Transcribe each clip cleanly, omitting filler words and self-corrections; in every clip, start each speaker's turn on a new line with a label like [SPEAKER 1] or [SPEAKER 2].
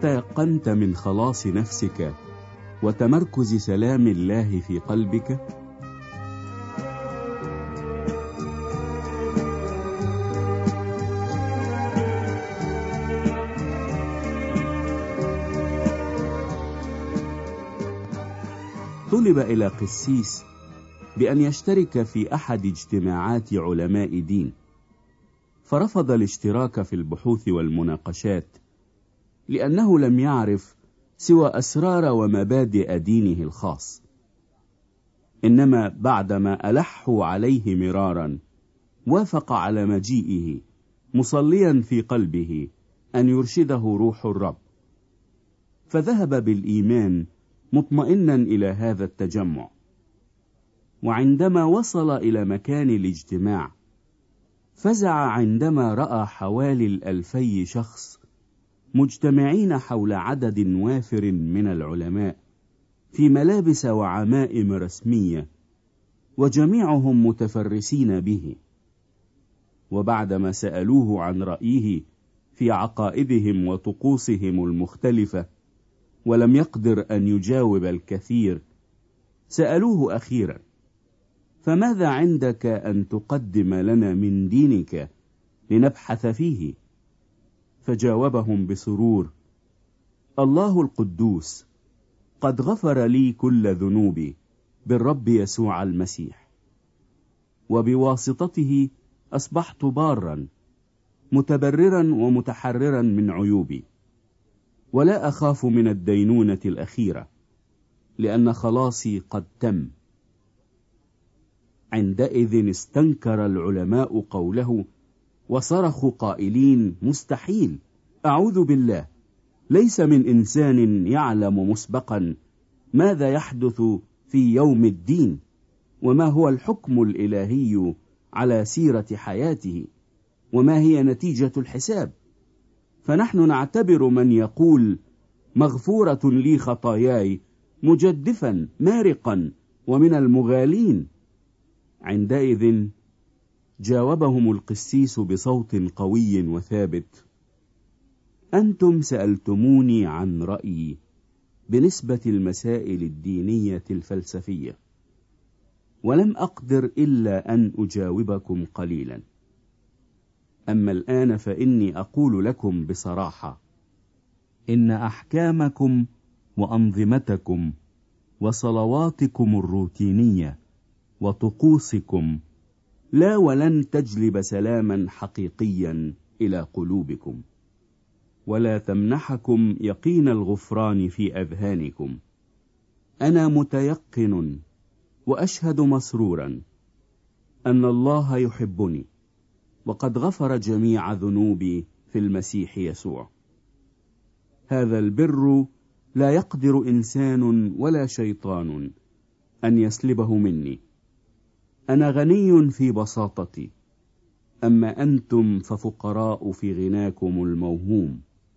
[SPEAKER 1] تيقنت من خلاص نفسك وتمركز سلام الله في قلبك؟ طلب إلى قسيس بأن يشترك في أحد اجتماعات علماء دين، فرفض الاشتراك في البحوث والمناقشات لأنه لم يعرف سوى أسرار ومبادئ دينه الخاص. إنما بعدما ألحوا عليه مرارا وافق على مجيئه، مصليا في قلبه أن يرشده روح الرب، فذهب بالإيمان مطمئنا إلى هذا التجمع. وعندما وصل إلى مكان الاجتماع فزع عندما رأى حوالي 2000 شخص مجتمعين حول عدد وافر من العلماء في ملابس وعمائم رسمية، وجميعهم متفرسين به. وبعدما سألوه عن رأيه في عقائدهم وطقوسهم المختلفة ولم يقدر أن يجاوب الكثير، سألوه أخيرا: فماذا عندك أن تقدم لنا من دينك لنبحث فيه؟ فجاوبهم بسرور: الله القدوس قد غفر لي كل ذنوبي بالرب يسوع المسيح، وبواسطته أصبحت بارا متبررا ومتحررا من عيوبي، ولا أخاف من الدينونة الأخيرة، لأن خلاصي قد تم. عندئذ استنكر العلماء قوله وصرخوا قائلين: مستحيل، أعوذ بالله، ليس من إنسان يعلم مسبقا ماذا يحدث في يوم الدين وما هو الحكم الإلهي على سيرة حياته وما هي نتيجة الحساب، فنحن نعتبر من يقول مغفورة لي خطاياي مجدفا مارقا ومن المغالين. عندئذ جاوبهم القسيس بصوت قوي وثابت: أنتم سألتموني عن رأيي بنسبة المسائل الدينية الفلسفية، ولم أقدر إلا أن أجاوبكم قليلا. أما الآن فإني أقول لكم بصراحة إن أحكامكم وأنظمتكم وصلواتكم الروتينية وطقوسكم لا ولن تجلب سلاما حقيقيا إلى قلوبكم، ولا تمنحكم يقين الغفران في أذهانكم. أنا متيقن وأشهد مسرورا أن الله يحبني، وقد غفر جميع ذنوبي في المسيح يسوع. هذا البر لا يقدر إنسان ولا شيطان أن يسلبه مني. أنا غني في بساطتي، أما أنتم ففقراء في غناكم الموهوم.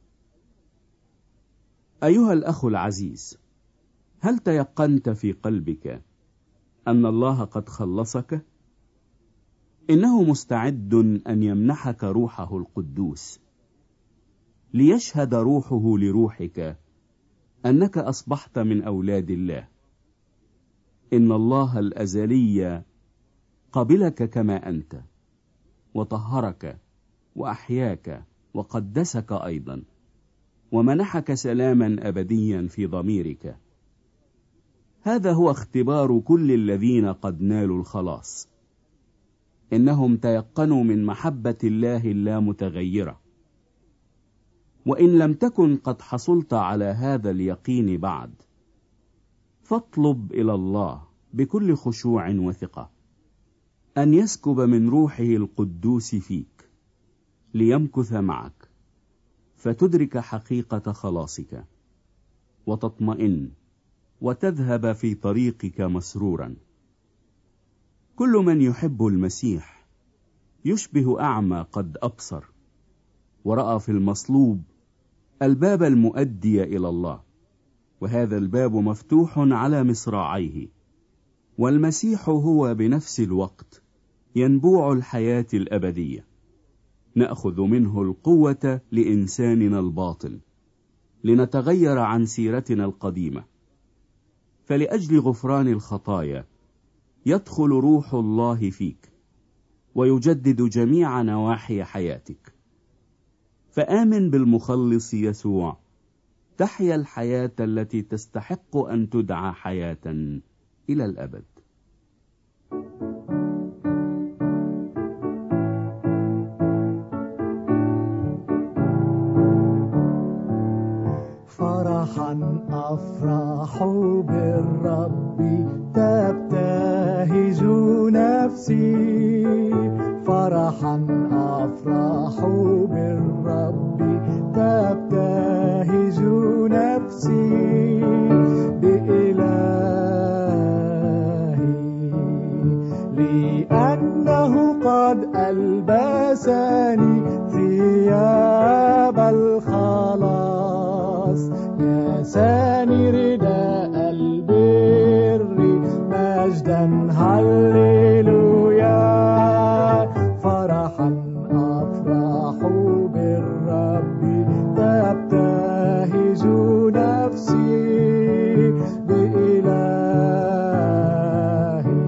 [SPEAKER 1] أيها الأخ العزيز، هل تيقنت في قلبك أن الله قد خلصك؟ إنه مستعد أن يمنحك روحه القدوس، ليشهد روحه لروحك أنك أصبحت من أولاد الله. إن الله الأزلي قبلك كما أنت، وطهرك وأحياك وقدسك أيضا، ومنحك سلاما أبديا في ضميرك. هذا هو اختبار كل الذين قد نالوا الخلاص. إنهم تيقنوا من محبة الله اللامتغيرة. وإن لم تكن قد حصلت على هذا اليقين بعد، فاطلب إلى الله بكل خشوع وثقة أن يسكب من روحه القدوس فيك ليمكث معك، فتدرك حقيقة خلاصك وتطمئن وتذهب في طريقك مسرورا. كل من يحب المسيح يشبه أعمى قد أبصر، ورأى في المصلوب الباب المؤدي إلى الله، وهذا الباب مفتوح على مصراعيه، والمسيح هو بنفس الوقت ينبوع الحياة الأبدية. نأخذ منه القوة لإنساننا الباطل، لنتغير عن سيرتنا القديمة. فلأجل غفران الخطايا يدخل روح الله فيك ويجدد جميع نواحي حياتك. فآمن بالمخلص يسوع، تحيا الحياة التي تستحق أن تدعى حياة إلى الأبد.
[SPEAKER 2] فرحا أفرح بالرب تبتهج نفسي، فرحا أفرح بالرب تبتهج نفسي بإلهي، لأنه قد ألبسني ثياب الخلاص، يساني رداء البر مجدا هللويا. فرحا أفرح بالرب تبتهج نفسي بإلهي.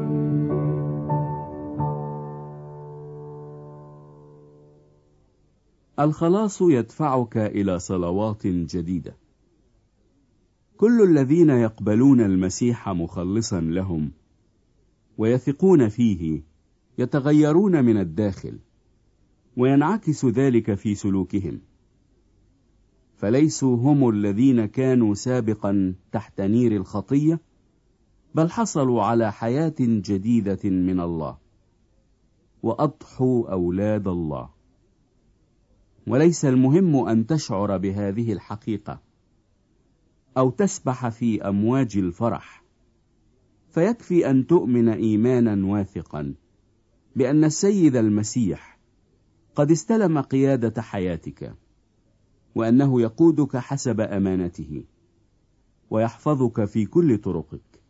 [SPEAKER 1] الخلاص يدفعك إلى صلوات جديدة. كل الذين يقبلون المسيح مخلصا لهم ويثقون فيه يتغيرون من الداخل، وينعكس ذلك في سلوكهم. فليسوا هم الذين كانوا سابقا تحت نير الخطية، بل حصلوا على حياة جديدة من الله، وأضحوا أولاد الله. وليس المهم أن تشعر بهذه الحقيقة أو تسبح في أمواج الفرح، فيكفي أن تؤمن إيمانا واثقا بأن السيد المسيح قد استلم قيادة حياتك، وأنه يقودك حسب أمانته ويحفظك في كل طرقك.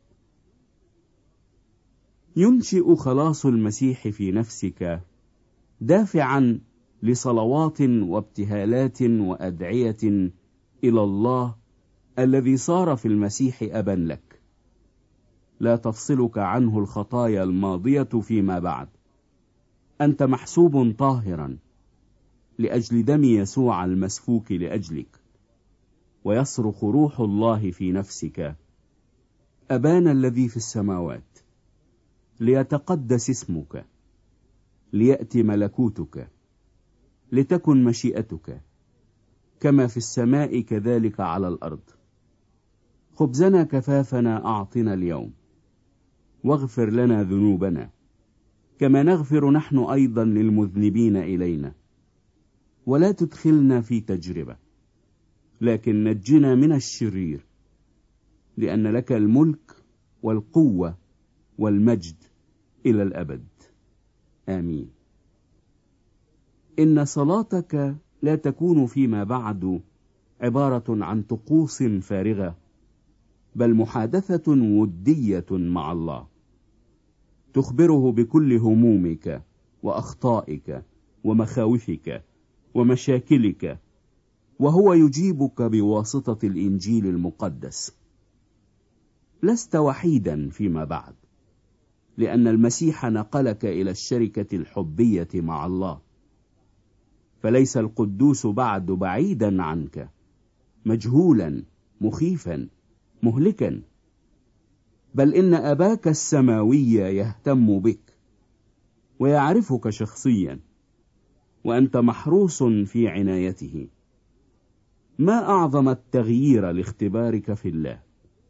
[SPEAKER 1] ينشئ خلاص المسيح في نفسك دافعا لصلوات وابتهالات وأدعية إلى الله الذي صار في المسيح أبا لك. لا تفصلك عنه الخطايا الماضية فيما بعد. أنت محسوب طاهرا لأجل دم يسوع المسفوك لأجلك. ويصرخ روح الله في نفسك: أبانا الذي في السماوات، ليتقدس اسمك، ليأتي ملكوتك، لتكن مشيئتك كما في السماء كذلك على الأرض. خبزنا كفافنا أعطنا اليوم، واغفر لنا ذنوبنا كما نغفر نحن أيضا للمذنبين إلينا، ولا تدخلنا في تجربة، لكن نجنا من الشرير، لأن لك الملك والقوة والمجد إلى الأبد. آمين. إن صلاتك لا تكون فيما بعد عبارة عن طقوس فارغة، بل محادثة ودية مع الله، تخبره بكل همومك وأخطائك ومخاوفك ومشاكلك، وهو يجيبك بواسطة الإنجيل المقدس. لست وحيدا فيما بعد، لأن المسيح نقلك إلى الشركة الحبية مع الله. فليس القدوس بعد بعيدا عنك، مجهولا مخيفا مهلكا، بل إن أباك السماوي يهتم بك ويعرفك شخصيا، وأنت محروس في عنايته. ما أعظم التغيير لاختبارك في الله.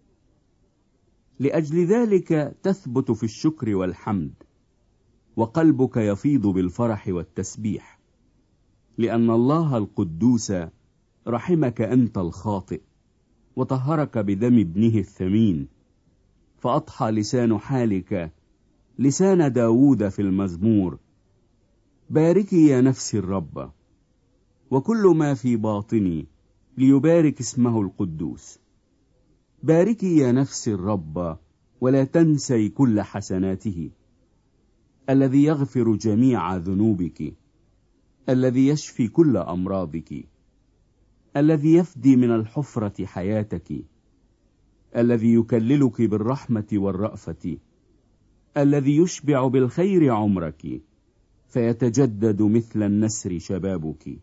[SPEAKER 1] لأجل ذلك تثبت في الشكر والحمد، وقلبك يفيض بالفرح والتسبيح، لأن الله القدوس رحمك أنت الخاطئ، وطهرك بدم ابنه الثمين، فأضحى لسان حالك لسان داود في المزمور: باركي يا نفسي الرب، وكل ما في باطني ليبارك اسمه القدوس. باركي يا نفسي الرب، ولا تنسي كل حسناته، الذي يغفر جميع ذنوبك، الذي يشفي كل أمراضك، الذي يفدي من الحفرة حياتك، الذي يكللك بالرحمة والرأفة، الذي يشبع بالخير عمرك فيتجدد مثل النسر شبابك.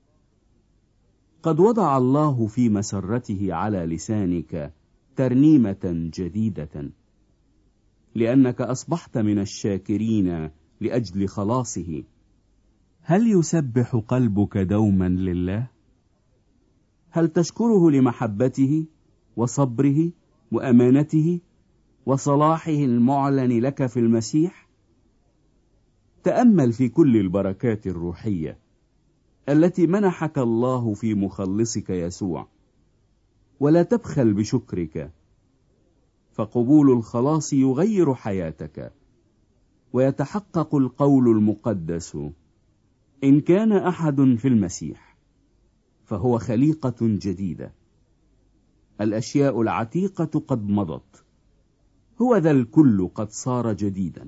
[SPEAKER 1] قد وضع الله في مسرته على لسانك ترنيمة جديدة، لأنك أصبحت من الشاكرين لأجل خلاصه. هل يسبح قلبك دوما لله؟ هل تشكره لمحبته وصبره وأمانته وصلاحه المعلن لك في المسيح؟ تأمل في كل البركات الروحية التي منحك الله في مخلصك يسوع، ولا تبخل بشكرك، فقبول الخلاص يغير حياتك، ويتحقق القول المقدس: إن كان أحد في المسيح فهو خليقة جديدة، الأشياء العتيقة قد مضت، هو ذا الكل قد صار جديدا.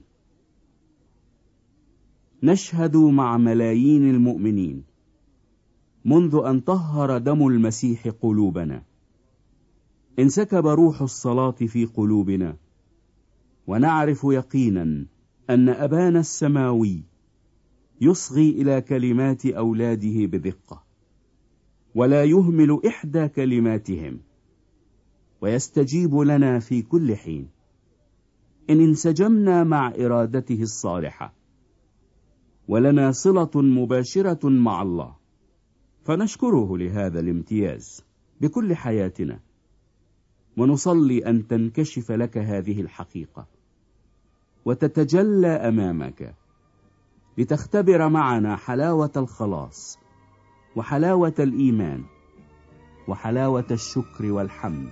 [SPEAKER 1] نشهد مع ملايين المؤمنين منذ أن طهر دم المسيح قلوبنا، انسكب روح الصلاة في قلوبنا، ونعرف يقينا أن أبانا السماوي يصغي إلى كلمات أولاده بدقة، ولا يهمل إحدى كلماتهم، ويستجيب لنا في كل حين إن انسجمنا مع إرادته الصالحة، ولنا صلة مباشرة مع الله، فنشكره لهذا الامتياز بكل حياتنا، ونصلي أن تنكشف لك هذه الحقيقة وتتجلى أمامك، لتختبر معنا حلاوة الخلاص وحلاوة الإيمان وحلاوة الشكر والحمد.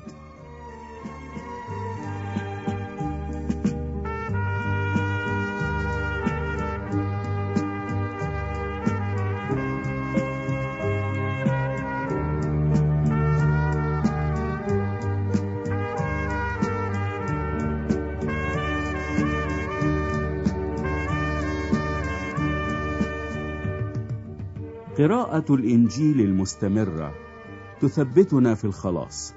[SPEAKER 1] قراءة الإنجيل المستمرة تثبتنا في الخلاص.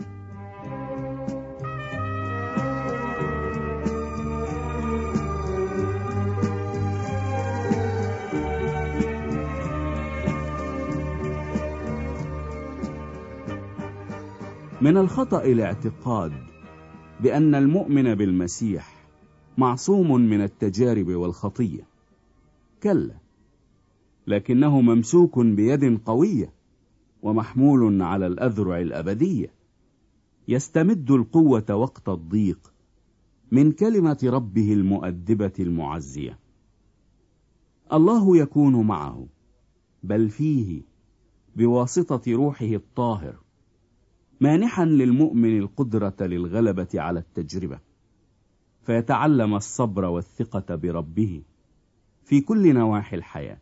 [SPEAKER 1] من الخطأ الاعتقاد بأن المؤمن بالمسيح معصوم من التجارب والخطية. كلا، لكنه ممسوك بيد قوية ومحمول على الأذرع الأبدية، يستمد القوة وقت الضيق من كلمة ربه المؤدبة المعزية. الله يكون معه، بل فيه، بواسطة روحه الطاهر، مانحا للمؤمن القدرة للغلبة على التجربة، فيتعلم الصبر والثقة بربه في كل نواحي الحياة.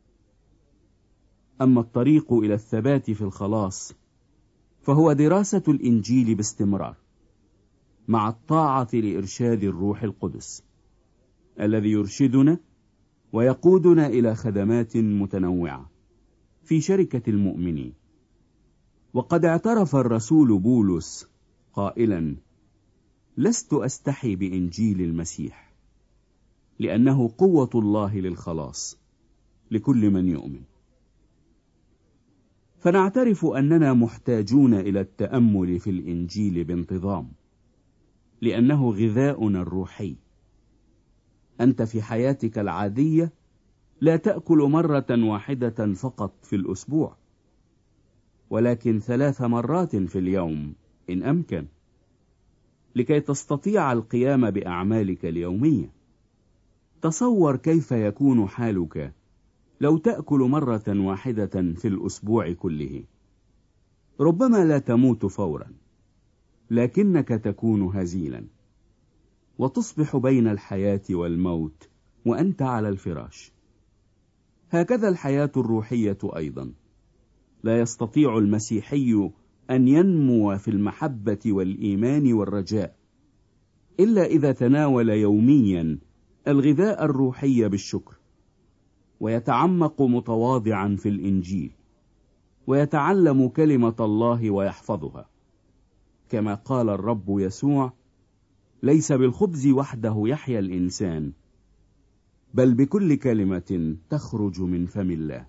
[SPEAKER 1] أما الطريق إلى الثبات في الخلاص فهو دراسة الإنجيل باستمرار، مع الطاعة لإرشاد الروح القدس الذي يرشدنا ويقودنا إلى خدمات متنوعة في شركة المؤمنين. وقد اعترف الرسول بولس قائلا: لست أستحي بإنجيل المسيح، لأنه قوة الله للخلاص لكل من يؤمن. فنعترف أننا محتاجون إلى التأمل في الإنجيل بانتظام، لأنه غذاؤنا الروحي. أنت في حياتك العادية لا تأكل مرة واحدة فقط في الأسبوع، ولكن 3 مرات في اليوم إن أمكن، لكي تستطيع القيام بأعمالك اليومية. تصور كيف يكون حالك لو تأكل مرة واحدة في الأسبوع كله. ربما لا تموت فورا، لكنك تكون هزيلا، وتصبح بين الحياة والموت وأنت على الفراش. هكذا الحياة الروحية أيضا. لا يستطيع المسيحي أن ينمو في المحبة والإيمان والرجاء إلا إذا تناول يوميا الغذاء الروحي بالشكر، ويتعمق متواضعا في الإنجيل، ويتعلم كلمة الله ويحفظها، كما قال الرب يسوع: ليس بالخبز وحده يحيا الإنسان، بل بكل كلمة تخرج من فم الله.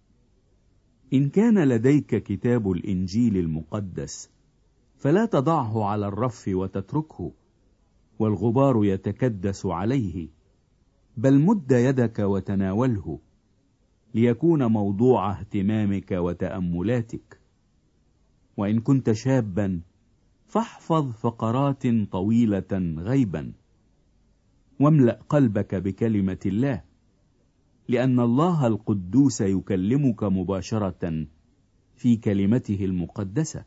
[SPEAKER 1] إن كان لديك كتاب الإنجيل المقدس فلا تضعه على الرف وتتركه والغبار يتكدس عليه، بل مد يدك وتناوله ليكون موضوع اهتمامك وتأملاتك. وإن كنت شابا فاحفظ فقرات طويلة غيبا، واملأ قلبك بكلمة الله، لأن الله القدوس يكلمك مباشرة في كلمته المقدسة.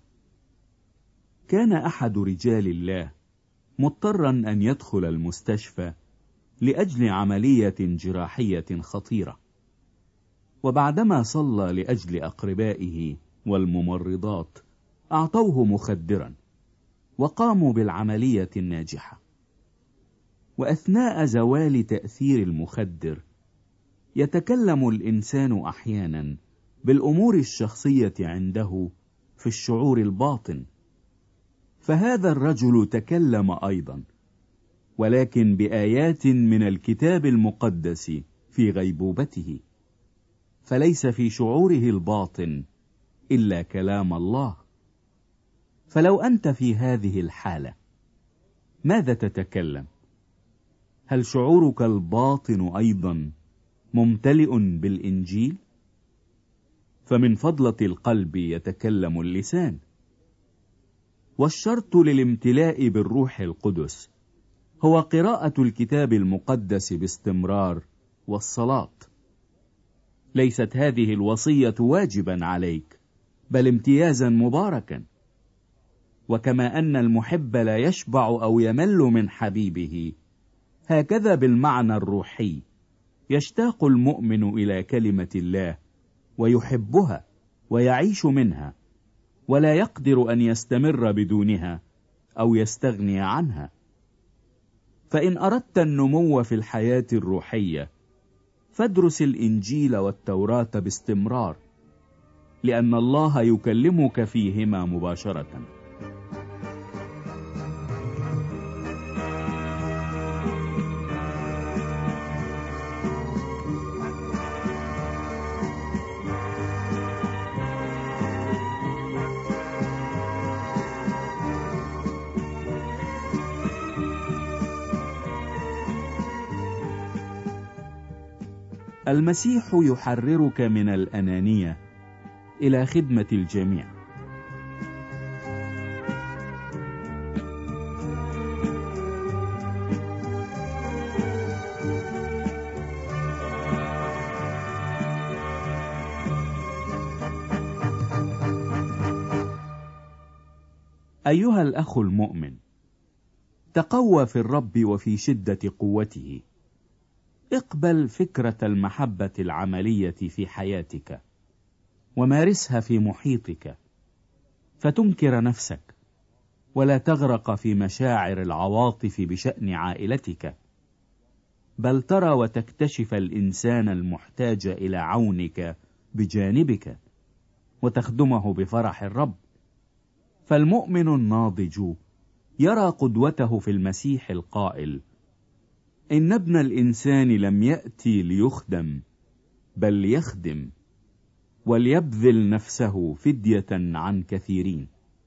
[SPEAKER 1] كان أحد رجال الله مضطرا أن يدخل المستشفى لأجل عملية جراحية خطيرة، وبعدما صلى لأجل أقربائه والممرضات أعطوه مخدرا وقاموا بالعملية الناجحة. وأثناء زوال تأثير المخدر يتكلم الإنسان أحيانا بالأمور الشخصية عنده في الشعور الباطن، فهذا الرجل تكلم أيضا، ولكن بآيات من الكتاب المقدس في غيبوبته، فليس في شعوره الباطن إلا كلام الله. فلو أنت في هذه الحالة ماذا تتكلم؟ هل شعورك الباطن أيضا ممتلئ بالإنجيل؟ فمن فضلة القلب يتكلم اللسان. والشرط للامتلاء بالروح القدس هو قراءة الكتاب المقدس باستمرار والصلاة. ليست هذه الوصية واجبا عليك، بل امتيازا مباركا. وكما أن المحب لا يشبع أو يمل من حبيبه، هكذا بالمعنى الروحي يشتاق المؤمن إلى كلمة الله ويحبها ويعيش منها، ولا يقدر أن يستمر بدونها أو يستغني عنها. فإن أردت النمو في الحياة الروحية فادرس الإنجيل والتوراة باستمرار، لأن الله يكلمك فيهما مباشرة. المسيح يحررك من الأنانية إلى خدمة الجميع. أيها الأخ المؤمن، تقوى في الرب وفي شدة قوته. اقبل فكرة المحبة العملية في حياتك ومارسها في محيطك، فتنكر نفسك ولا تغرق في مشاعر العواطف بشأن عائلتك، بل ترى وتكتشف الإنسان المحتاج إلى عونك بجانبك وتخدمه بفرح الرب. فالمؤمن الناضج يرى قدوته في المسيح القائل: إن ابن الإنسان لم يأتي ليخدم بل ليخدم وليبذل نفسه فدية عن كثيرين.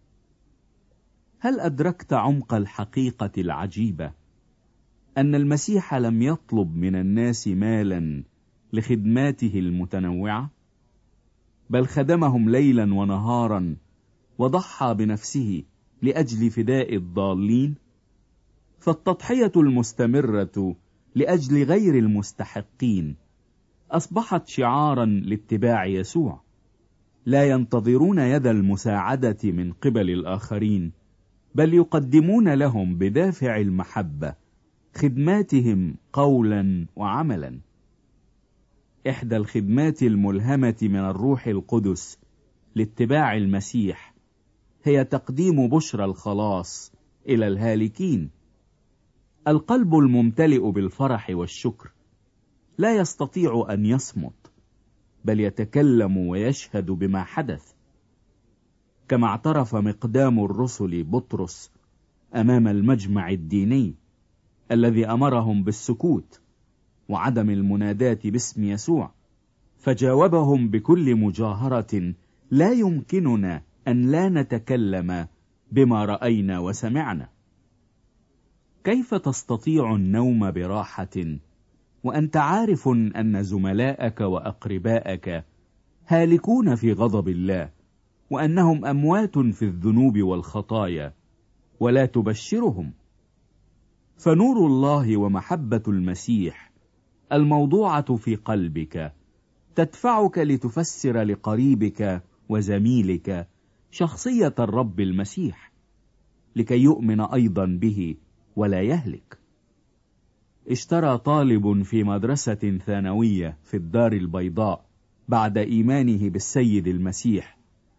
[SPEAKER 1] هل أدركت عمق الحقيقة العجيبة أن المسيح لم يطلب من الناس مالا لخدماته المتنوعة، بل خدمهم ليلا ونهارا وضحى بنفسه لأجل فداء الضالين؟ فالتضحية المستمرة لأجل غير المستحقين أصبحت شعارا لاتباع يسوع. لا ينتظرون يد المساعدة من قبل الآخرين، بل يقدمون لهم بدافع المحبة خدماتهم قولا وعملا. إحدى الخدمات الملهمة من الروح القدس لاتباع المسيح هي تقديم بشرى الخلاص إلى الهالكين. القلب الممتلئ بالفرح والشكر لا يستطيع أن يصمت، بل يتكلم ويشهد بما حدث. كما اعترف مقدام الرسل بطرس أمام المجمع الديني الذي أمرهم بالسكوت وعدم المناداة باسم يسوع، فجاوبهم بكل مجاهرة: لا يمكننا أن لا نتكلم بما رأينا وسمعنا. كيف تستطيع النوم براحة وأنت عارف أن زملاءك وأقرباءك هالكون في غضب الله، وأنهم أموات في الذنوب والخطايا، ولا تبشرهم؟ فنور الله ومحبة المسيح الموضوعة في قلبك تدفعك لتفسر لقريبك وزميلك شخصية الرب المسيح، لكي يؤمن أيضا به ولا يهلك. اشترى طالب في مدرسة ثانوية في الدار البيضاء بعد إيمانه بالسيد المسيح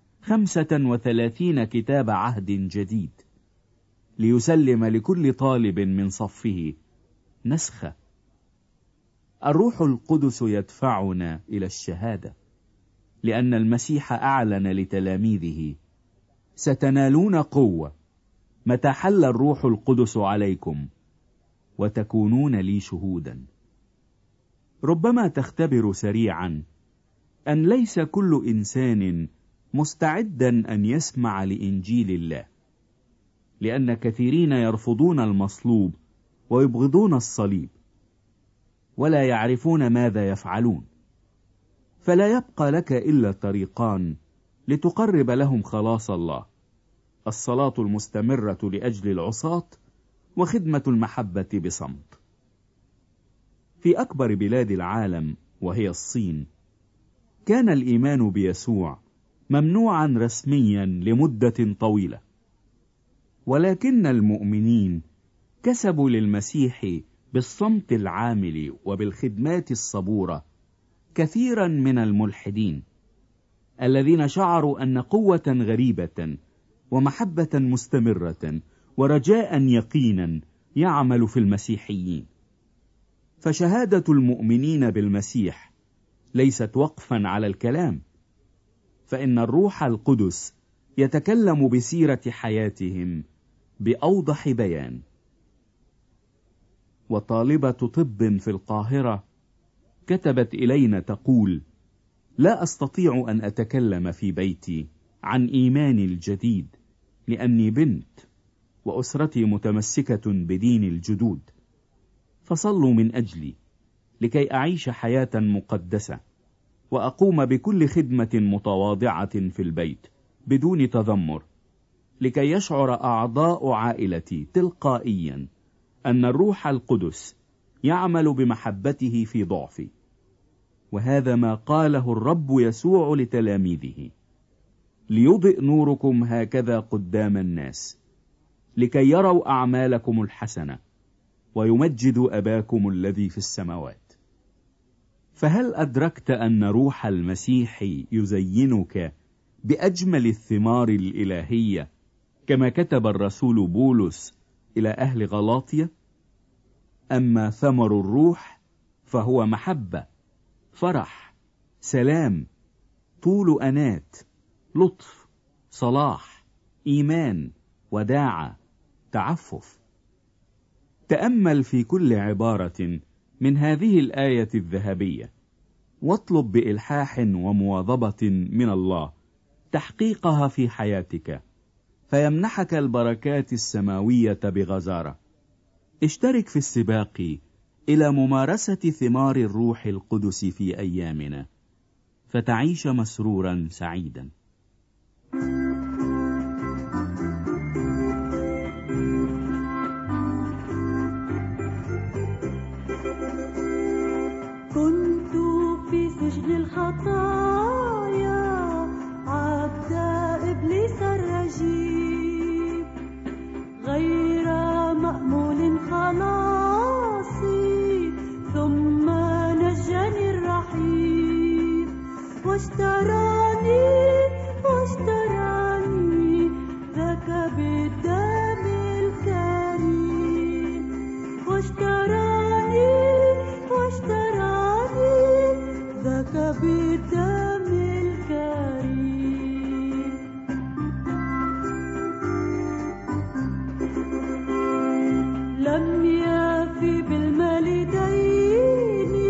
[SPEAKER 1] 35 كتاب عهد جديد ليسلم لكل طالب من صفه نسخة. الروح القدس يدفعنا إلى الشهادة، لأن المسيح أعلن لتلاميذه: ستنالون قوة متى حل الروح القدس عليكم وتكونون لي شهودا. ربما تختبر سريعا أن ليس كل إنسان مستعدا أن يسمع لإنجيل الله، لأن كثيرين يرفضون المصلوب ويبغضون الصليب ولا يعرفون ماذا يفعلون، فلا يبقى لك إلا طريقان لتقرب لهم خلاص الله: الصلاة المستمرة لأجل العصاة، وخدمة المحبة بصمت. في أكبر بلاد العالم وهي الصين كان الإيمان بيسوع ممنوعا رسميا لمدة طويلة، ولكن المؤمنين كسبوا للمسيح بالصمت العامل وبالخدمات الصبورة كثيرا من الملحدين الذين شعروا أن قوة غريبة ومحبة مستمرة ورجاء يقينا يعمل في المسيحيين. فشهادة المؤمنين بالمسيح ليست وقفا على الكلام، فإن الروح القدس يتكلم بسيرة حياتهم بأوضح بيان. وطالبة طب في القاهرة كتبت إلينا تقول: لا أستطيع أن أتكلم في بيتي عن إيماني الجديد، لأني بنت وأسرتي متمسكة بدين الجدود، فصلوا من أجلي لكي أعيش حياة مقدسة وأقوم بكل خدمة متواضعة في البيت بدون تذمر، لكي يشعر أعضاء عائلتي تلقائيا أن الروح القدس يعمل بمحبته في ضعفي. وهذا ما قاله الرب يسوع لتلاميذه: ليضئ نوركم هكذا قدام الناس لكي يروا أعمالكم الحسنة ويمجدوا أباكم الذي في السماوات. فهل أدركت أن روح المسيح يزينك بأجمل الثمار الإلهية كما كتب الرسول بولس إلى أهل غلاطيا؟ أما ثمر الروح فهو محبة، فرح، سلام، طول أنات، لطف، صلاح، إيمان، وداعة، تعفف. تأمل في كل عبارة من هذه الآية الذهبية، واطلب بإلحاح ومواظبة من الله تحقيقها في حياتك، فيمنحك البركات السماوية بغزارة. اشترك في السباق إلى ممارسة ثمار الروح القدس في أيامنا، فتعيش مسرورا سعيدا.
[SPEAKER 3] كنت في سجن الخطايا عبد إبليس الرجيم، غير مأمول خلاصي، ثم نجاني الرحيم، واشتراني ذاك بالدم الكريم، واشتراني ذاك بالدم الكريم. لم يفي بالمال ديني،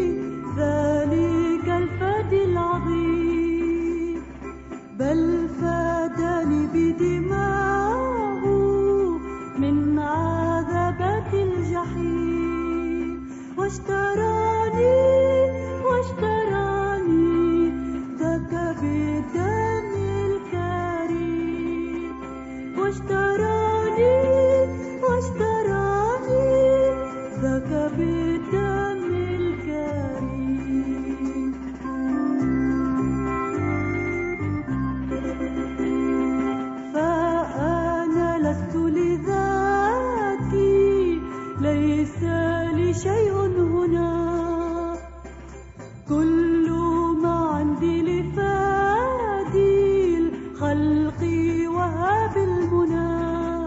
[SPEAKER 3] ذلك الفادي العظيم، بل فاداني بدماءه من عذابات الجحيم، واشتراني ذاك بالدم الكريم، واشتراني ذاك بالدم الكريم. فأنا لست لذاتي، ليس لي شيء هنا، كل ما عندي لفادي الخلق وهاب المنى.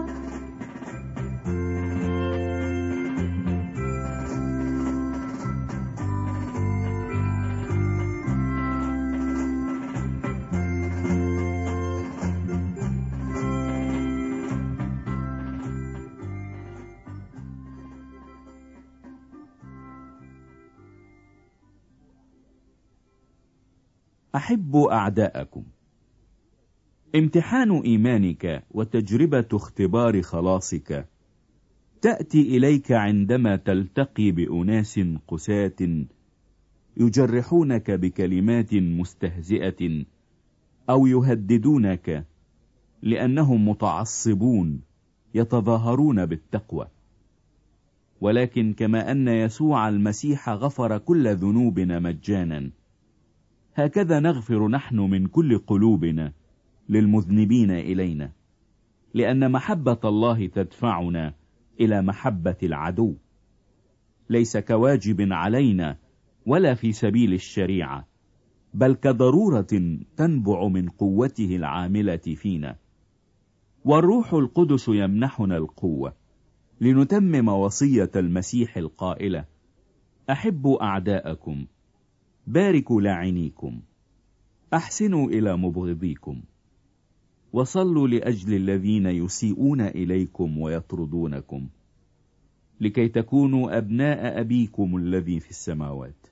[SPEAKER 1] أحبوا أعداءكم. امتحان إيمانك وتجربة اختبار خلاصك تأتي إليك عندما تلتقي بأناس قساة يجرحونك بكلمات مستهزئة أو يهددونك لأنهم متعصبون يتظاهرون بالتقوى. ولكن كما أن يسوع المسيح غفر كل ذنوبنا مجانا، هكذا نغفر نحن من كل قلوبنا للمذنبين إلينا، لأن محبة الله تدفعنا إلى محبة العدو، ليس كواجب علينا ولا في سبيل الشريعة، بل كضرورة تنبع من قوته العاملة فينا. والروح القدس يمنحنا القوة لنتمم وصية المسيح القائلة: أحبوا أعداءكم، باركوا لاعنيكم، أحسنوا إلى مبغضيكم، وصلوا لأجل الذين يسيئون إليكم ويطردونكم، لكي تكونوا أبناء أبيكم الذي في السماوات.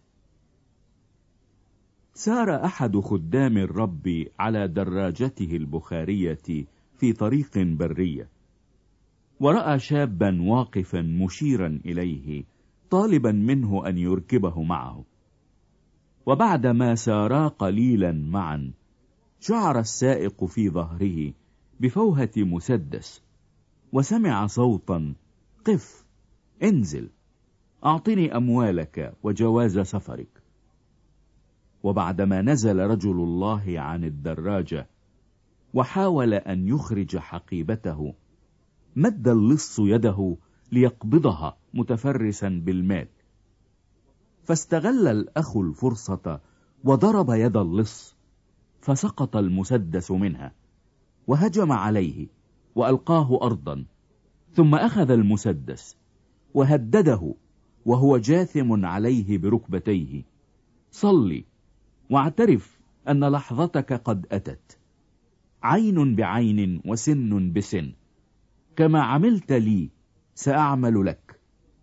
[SPEAKER 1] سار أحد خدام الرب على دراجته البخارية في طريق برية، ورأى شابا واقفا مشيرا إليه طالبا منه أن يركبه معه. وبعدما سارا قليلا معا، شعر السائق في ظهره بفوهة مسدس، وسمع صوتا: قف، انزل، أعطني أموالك وجواز سفرك. وبعدما نزل رجل الله عن الدراجة وحاول أن يخرج حقيبته، مد اللص يده ليقبضها متفرسا بالمال، فاستغل الأخ الفرصة وضرب يد اللص، فسقط المسدس منها، وهجم عليه وألقاه أرضا، ثم أخذ المسدس وهدده وهو جاثم عليه بركبتيه: صلي واعترف أن لحظتك قد أتت، عين بعين وسن بسن، كما عملت لي سأعمل لك.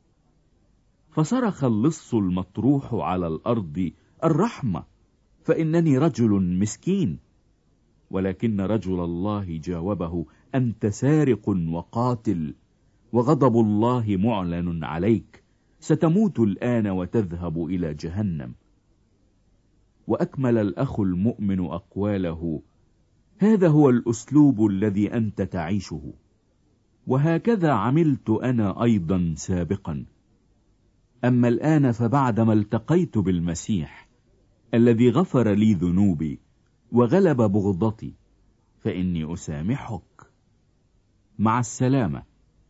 [SPEAKER 1] فصرخ اللص المطروح على الأرض: الرحمة، فإنني رجل مسكين. ولكن رجل الله جاوبه: أنت سارق وقاتل، وغضب الله معلن عليك، ستموت الآن وتذهب إلى جهنم. وأكمل الأخ المؤمن أقواله: هذا هو الأسلوب الذي أنت تعيشه، وهكذا عملت أنا أيضا سابقا. أما الآن فبعدما التقيت بالمسيح الذي غفر لي ذنوبي وغلب بغضتي، فإني أسامحك. مع السلامة.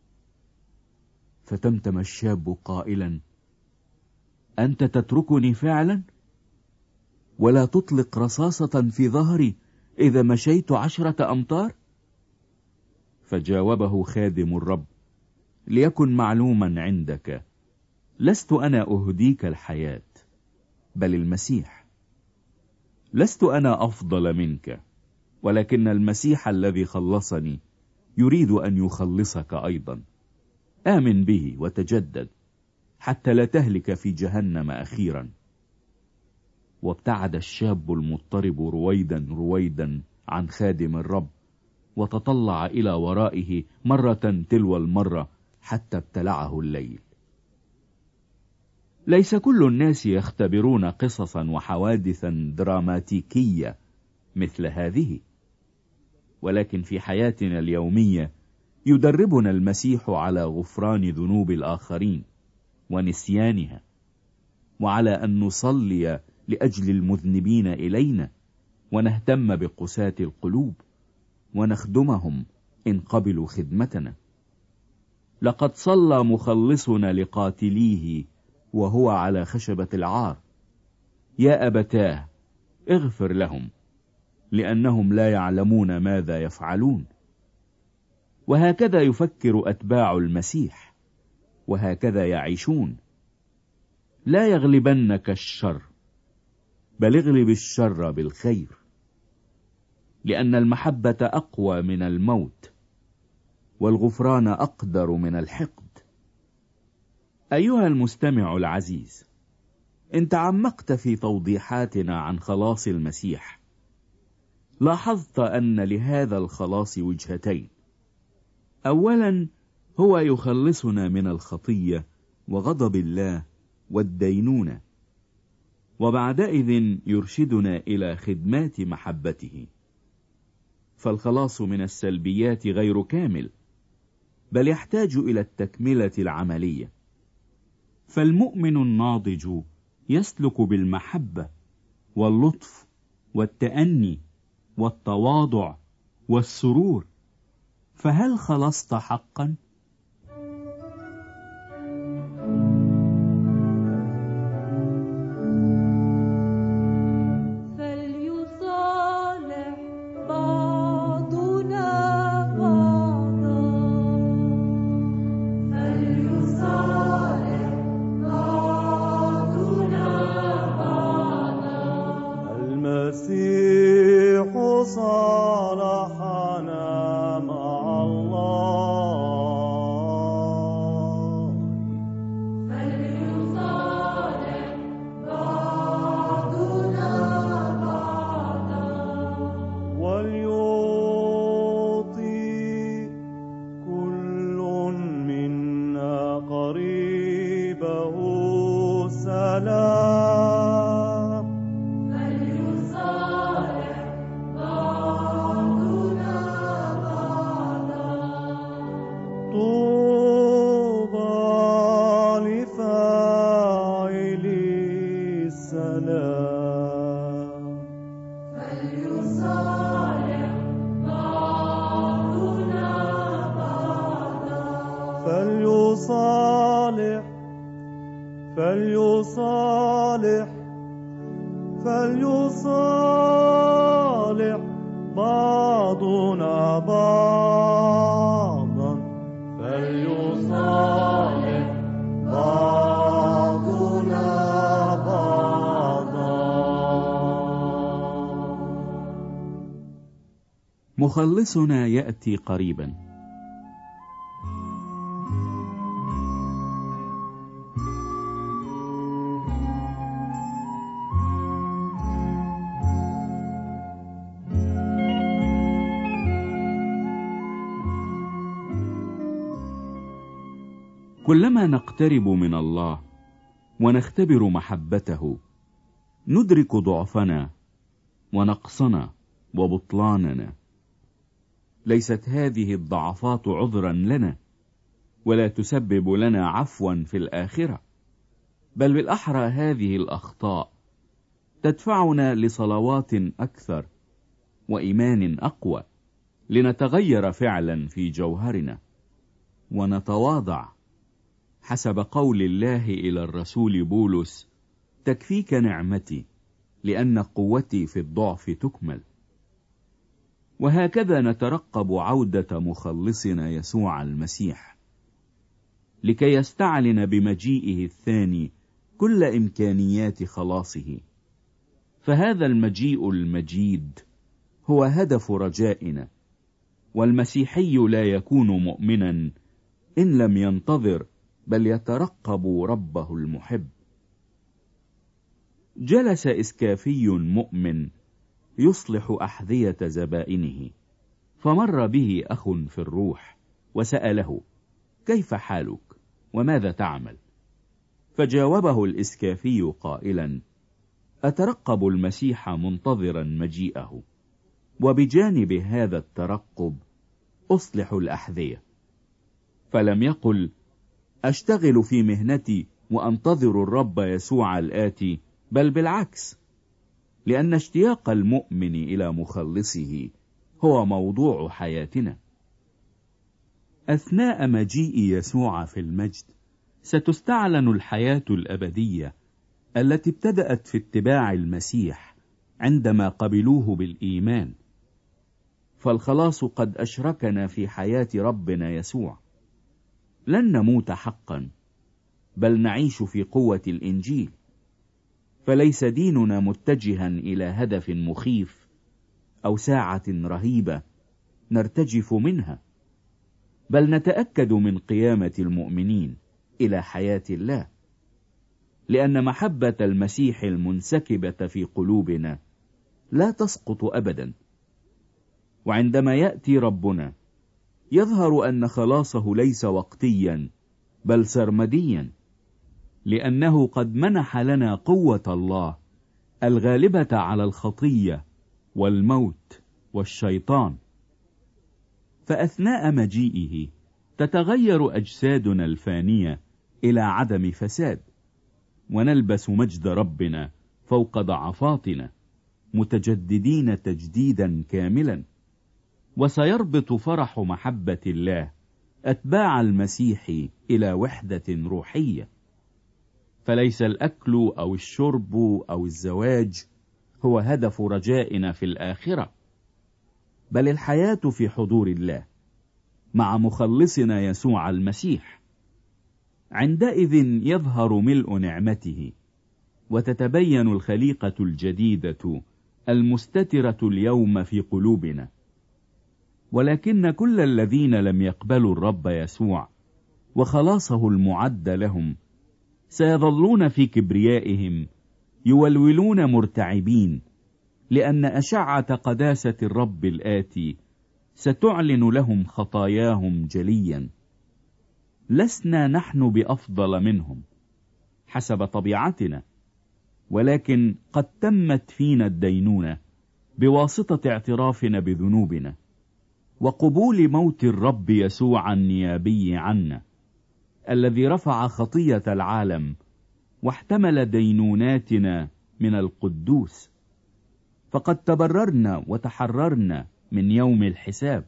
[SPEAKER 1] فتمتم الشاب قائلا: أنت تتركني فعلا؟ ولا تطلق رصاصة في ظهري إذا مشيت 10 أمتار؟ فجاوبه خادم الرب: ليكن معلوما عندك، لست أنا أهديك الحياة، بل المسيح. لست أنا أفضل منك، ولكن المسيح الذي خلصني يريد أن يخلصك أيضا. آمن به وتجدد حتى لا تهلك في جهنم أخيرا. وابتعد الشاب المضطرب رويدا رويدا عن خادم الرب، وتطلع إلى ورائه مرة تلو المرة حتى ابتلعه الليل. ليس كل الناس يختبرون قصصا وحوادثا دراماتيكية مثل هذه، ولكن في حياتنا اليومية يدربنا المسيح على غفران ذنوب الآخرين ونسيانها، وعلى أن نصلي لأجل المذنبين إلينا، ونهتم بقساة القلوب، ونخدمهم إن قبلوا خدمتنا. لقد صلى مخلصنا لقاتليه وهو على خشبة العار: يا أبتاه اغفر لهم لأنهم لا يعلمون ماذا يفعلون. وهكذا يفكر أتباع المسيح، وهكذا يعيشون. لا يغلبنك الشر، بل اغلب الشر بالخير، لأن المحبة أقوى من الموت، والغفران أقدر من الحقد. أيها المستمع العزيز، إن تعمقت في توضيحاتنا عن خلاص المسيح، لاحظت أن لهذا الخلاص وجهتين. أولا، هو يخلصنا من الخطية وغضب الله والدينونة، وبعدئذ يرشدنا إلى خدمات محبته. فالخلاص من السلبيات غير كامل، بل يحتاج إلى التكملة العملية. فالمؤمن الناضج يسلك بالمحبة واللطف والتأني والتواضع والسرور. فهل خلصت حقا؟
[SPEAKER 2] فليصالح بعضنا بعضا، فليصالح بعضنا بعضا.
[SPEAKER 1] مخلصنا يأتي قريبا. كلما نقترب من الله ونختبر محبته، ندرك ضعفنا ونقصنا وبطلاننا. ليست هذه الضعفات عذرا لنا، ولا تسبب لنا عفوا في الآخرة، بل بالأحرى هذه الأخطاء تدفعنا لصلوات أكثر وإيمان أقوى، لنتغير فعلا في جوهرنا ونتواضع حسب قول الله إلى الرسول بولس: تكفيك نعمتي لأن قوتي في الضعف تكمل. وهكذا نترقب عودة مخلصنا يسوع المسيح، لكي يستعلن بمجيئه الثاني كل إمكانيات خلاصه. فهذا المجيء المجيد هو هدف رجائنا، والمسيحي لا يكون مؤمنا إن لم ينتظر بل يترقب ربه المحب. جلس إسكافي مؤمن يصلح أحذية زبائنه، فمر به أخ في الروح وسأله: كيف حالك وماذا تعمل؟ فجاوبه الإسكافي قائلا: أترقب المسيح منتظرا مجيئه، وبجانب هذا الترقب أصلح الأحذية. فلم يقل: أشتغل في مهنتي وأنتظر الرب يسوع الآتي، بل بالعكس، لأن اشتياق المؤمن إلى مخلصه هو موضوع حياتنا. أثناء مجيء يسوع في المجد ستستعلن الحياة الأبدية التي ابتدأت في اتباع المسيح عندما قبلوه بالإيمان. فالخلاص قد أشركنا في حياة ربنا يسوع. لن نموت حقا، بل نعيش في قوة الإنجيل. فليس ديننا متجها إلى هدف مخيف أو ساعة رهيبة نرتجف منها، بل نتأكد من قيامة المؤمنين إلى حياة الله، لأن محبة المسيح المنسكبة في قلوبنا لا تسقط أبدا. وعندما يأتي ربنا يظهر أن خلاصه ليس وقتيا بل سرمديا، لأنه قد منح لنا قوة الله الغالبة على الخطية والموت والشيطان. فأثناء مجيئه تتغير أجسادنا الفانية إلى عدم فساد، ونلبس مجد ربنا فوق ضعفاتنا، متجددين تجديدا كاملا. وسيربط فرح محبة الله أتباع المسيح إلى وحدة روحية. فليس الأكل أو الشرب أو الزواج هو هدف رجائنا في الآخرة، بل الحياة في حضور الله مع مخلصنا يسوع المسيح. عندئذ يظهر ملء نعمته، وتتبين الخليقة الجديدة المستترة اليوم في قلوبنا. ولكن كل الذين لم يقبلوا الرب يسوع وخلاصه المعد لهم سيظلون في كبريائهم يولولون مرتعبين، لأن أشعة قداسة الرب الآتي ستعلن لهم خطاياهم جليا. لسنا نحن بأفضل منهم حسب طبيعتنا، ولكن قد تمت فينا الدينونة بواسطة اعترافنا بذنوبنا وقبول موت الرب يسوع النيابي عنا، الذي رفع خطية العالم واحتمل دينوناتنا من القدوس. فقد تبررنا وتحررنا من يوم الحساب.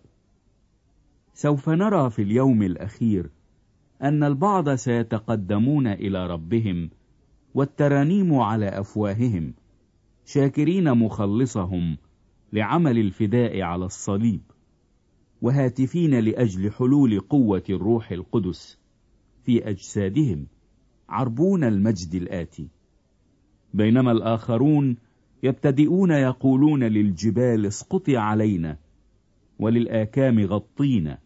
[SPEAKER 1] سوف نرى في اليوم الأخير أن البعض سيتقدمون إلى ربهم والترانيم على أفواههم، شاكرين مخلصهم لعمل الفداء على الصليب، وهاتفين لأجل حلول قوة الروح القدس في أجسادهم، عربون المجد الآتي. بينما الآخرون يبتدئون يقولون للجبال اسقطي علينا، وللآكام غطينا.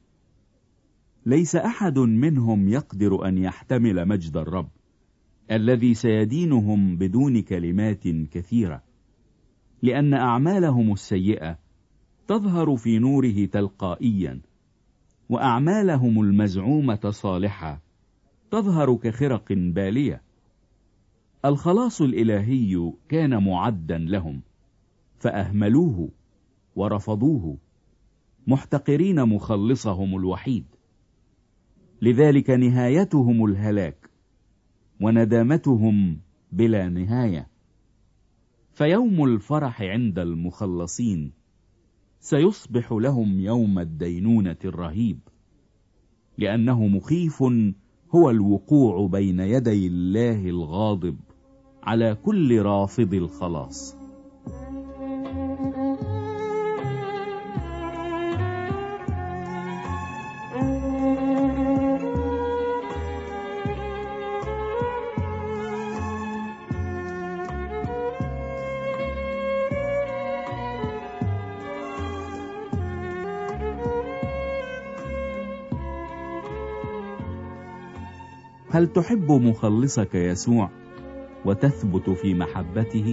[SPEAKER 1] ليس أحد منهم يقدر أن يحتمل مجد الرب الذي سيدينهم بدون كلمات كثيرة، لأن أعمالهم السيئة تظهر في نوره تلقائيا، وأعمالهم المزعومة صالحة تظهر كخرق بالية. الخلاص الإلهي كان معدا لهم، فأهملوه ورفضوه، محتقرين مخلصهم الوحيد. لذلك نهايتهم الهلاك، وندامتهم بلا نهاية. فيوم الفرح عند المخلصين سيصبح لهم يوم الدينونة الرهيب، لأنه مخيف هو الوقوع بين يدي الله الغاضب على كل رافض الخلاص. هل تحب مخلصك يسوع وتثبت في محبته؟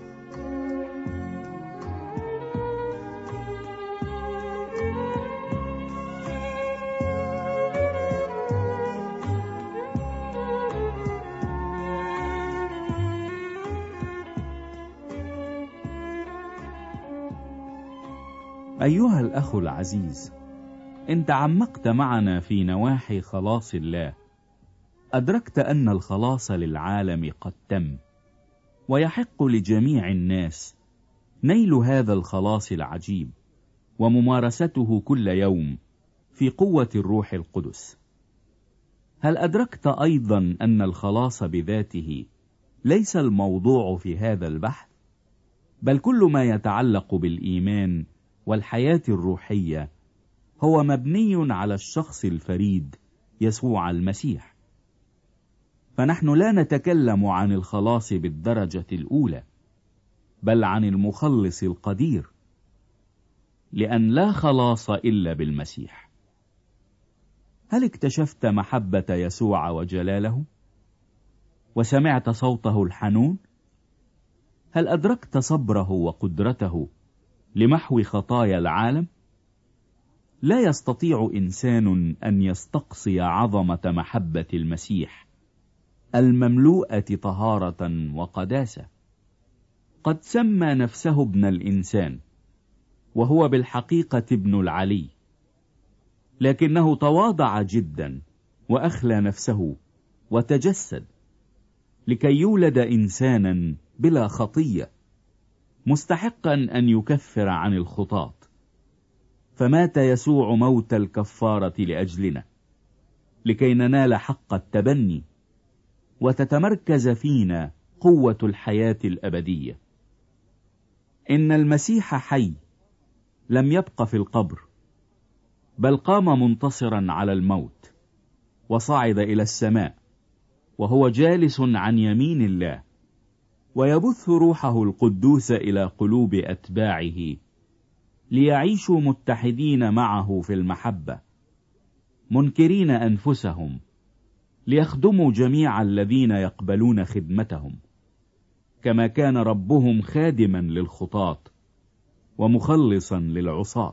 [SPEAKER 1] أيها الأخ العزيز، إن تعمقت معنا في نواحي خلاص الله أدركت أن الخلاص للعالم قد تم، ويحق لجميع الناس نيل هذا الخلاص العجيب وممارسته كل يوم في قوة الروح القدس. هل أدركت أيضا أن الخلاص بذاته ليس الموضوع في هذا البحث، بل كل ما يتعلق بالإيمان والحياة الروحية هو مبني على الشخص الفريد يسوع المسيح؟ فنحن لا نتكلم عن الخلاص بالدرجة الأولى، بل عن المخلص القدير، لأن لا خلاص إلا بالمسيح. هل اكتشفت محبة يسوع وجلاله؟ وسمعت صوته الحنون؟ هل أدركت صبره وقدرته لمحو خطايا العالم؟ لا يستطيع إنسان أن يستقصي عظمة محبة المسيح المملوءة طهارة وقداسة. قد سمى نفسه ابن الإنسان، وهو بالحقيقة ابن العلي، لكنه تواضع جدا وأخلى نفسه وتجسد لكي يولد إنسانا بلا خطية مستحقا أن يكفر عن الخطاة، فمات يسوع موت الكفارة لأجلنا لكي ننال حق التبني وتتمركز فينا قوة الحياة الأبدية. إن المسيح حي، لم يبق في القبر، بل قام منتصرا على الموت وصعد إلى السماء، وهو جالس عن يمين الله، ويبث روحه القدوس إلى قلوب أتباعه ليعيشوا متحدين معه في المحبة، منكرين أنفسهم ليخدموا جميع الذين يقبلون خدمتهم، كما كان ربهم خادما للخطاة ومخلصا للعصاة.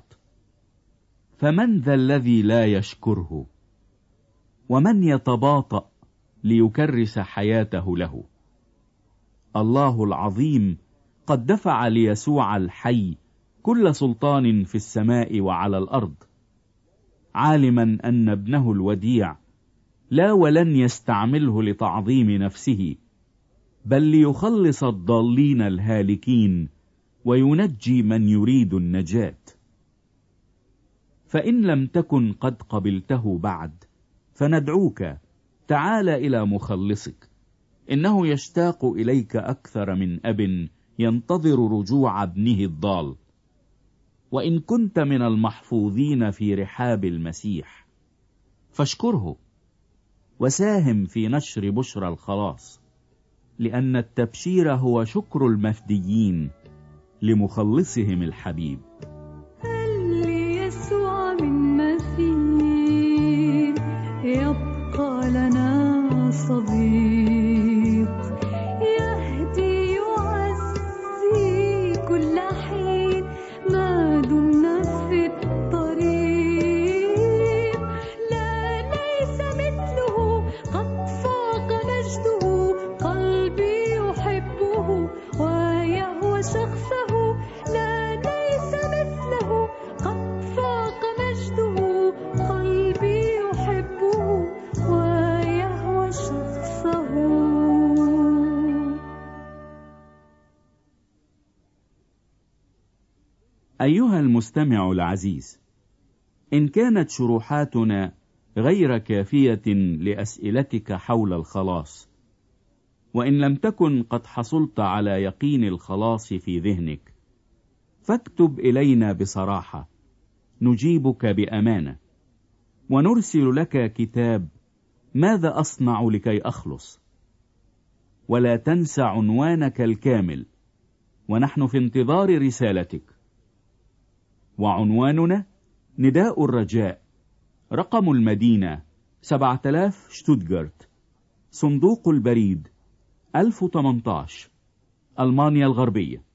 [SPEAKER 1] فمن ذا الذي لا يشكره؟ ومن يتباطأ ليكرس حياته له؟ الله العظيم قد دفع ليسوع الحي كل سلطان في السماء وعلى الأرض، عالما أن ابنه الوديع لا ولن يستعمله لتعظيم نفسه، بل ليخلص الضالين الهالكين وينجي من يريد النجاة. فإن لم تكن قد قبلته بعد فندعوك، تعال إلى مخلصك، إنه يشتاق إليك أكثر من أب ينتظر رجوع ابنه الضال. وإن كنت من المحفوظين في رحاب المسيح فاشكره وساهم في نشر بشرى الخلاص، لأن التبشير هو شكر المفديين لمخلصهم الحبيب.
[SPEAKER 3] هل ليسوع من مثيل يبقى لنا صديق، يهدي يعزي كل حين ما دمنا في الطريق. لا ليس مثله قد فاق مجده، قلبي يحبه ويهوى شخصه. لا ليس مثله قد فاق مجده، قلبي يحبه ويهوى شخصه.
[SPEAKER 1] أيها المستمع العزيز، إن كانت شروحاتنا غير كافية لأسئلتك حول الخلاص، وإن لم تكن قد حصلت على يقين الخلاص في ذهنك، فاكتب إلينا بصراحة، نجيبك بأمانة، ونرسل لك كتاب ماذا أصنع لكي أخلص. ولا تنسى عنوانك الكامل، ونحن في انتظار رسالتك. وعنواننا نداء الرجاء، رقم المدينة 7000 شتوتغارت، صندوق البريد 1018 ألمانيا الغربية.